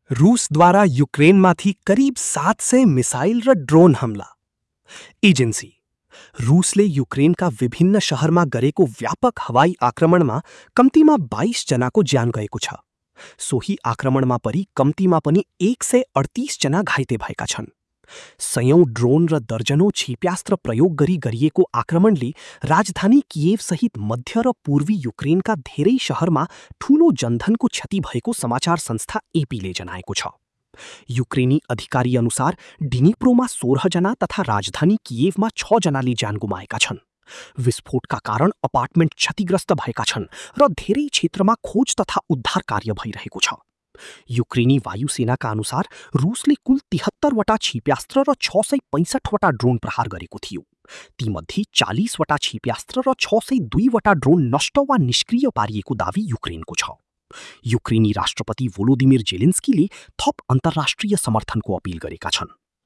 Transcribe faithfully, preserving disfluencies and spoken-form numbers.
रूसद्वारा युक्रेनमाथि करिब सात सय मिसाइल र ड्रोन हमला। एजेन्सी रूसले युक्रेनका विभिन्न शहरमा गरेको व्यापक हवाई आक्रमणमा कम्तीमा बाइस जनाको ज्यान गएको छ। सोही आक्रमणमा परि कम्तीमा पनि एक सय अडतिस जना घाइते भएका छन्। सयौं ड्रोन र दर्जनौं क्षेप्यास्त्र प्रयोग गरी गरिएको आक्रमणले राजधानी कियेभसहित मध्य र पूर्वी युक्रेनका धेरै शहरमा ठूलो जनधनको क्षति भएको समाचार संस्था एपीले जनाएको छ। युक्रेनी अधिकारी अनुसार डिनिप्रोमा सोह्र जना तथा राजधानी कियेभमा छ जनाले ज्यान गुमाएका छन्। विस्फोटका कारण अपार्टमेन्ट क्षतिग्रस्त भएका छन् र धेरै क्षेत्रमा खोज तथा उद्धार कार्य भइरहेको छ। युक्रेनी वायुसेनाका अनुसार रुसले कुल तिहत्तरवटा क्षिप्यास्त्र र छ सय पैँसठवटा ड्रोन प्रहार गरेको थियो। तीमध्ये चालिसवटा क्षिप्यास्त्र र छ सय दुईवटा ड्रोन नष्ट वा निष्क्रिय पारिएको दावी युक्रेनको छ। युक्रेनी राष्ट्रपति भोलोदिमिर जेलेन्स्कीले थप अन्तर्राष्ट्रिय समर्थनको अपिल गरेका छन्।